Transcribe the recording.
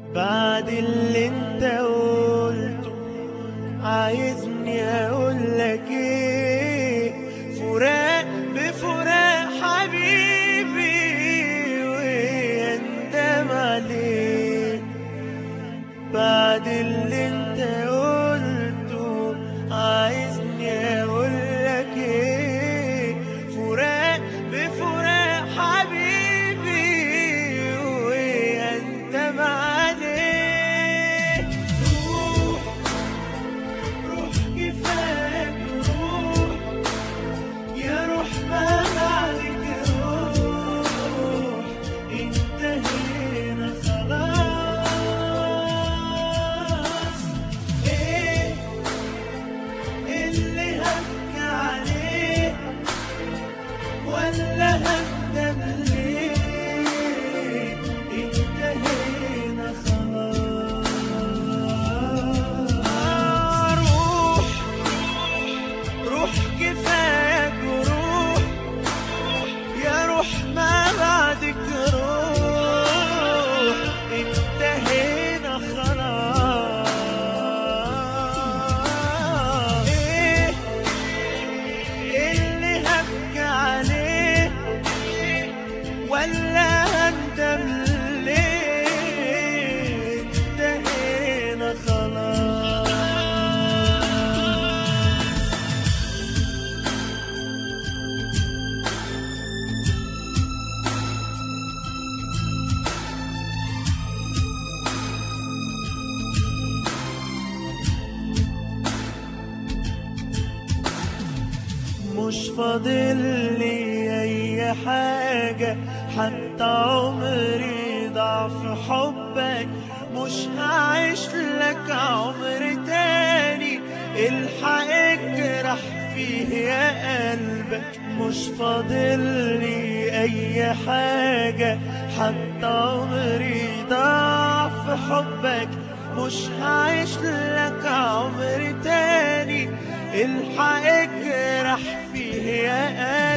بعد اللي انت قلته عايزني اقولك ايه؟ فراق بفراق حبيبي ويندم عليه. بعد اللي انت قلته عايزني اقولك ايه؟ فراق بفراق حبيبي ويندم عليه. روح روح كفاك روح يا روح ما بعدك روح، انتهينا خلاص. ايه اللي هبكي عليه ولا هندم ليه؟ انتهينا خلاص. روح روح كفاك روح يا روح ما بعدك روح، انتهينا خلاص. ايه اللي هبكي عليه ولا هندم ليه؟ انتهينا خلاص. مش فاضل لي اي حاجة، حتى عمري ضاع في حبك. مش هعيش لك عمر تاني الحق اجرح فيه يا قلبك. مش فاضل لي اي حاجة، حتى عمري ضاع في حبك. مش هعيش لك عمر تاني الحق اجرح فيه يا قلبك.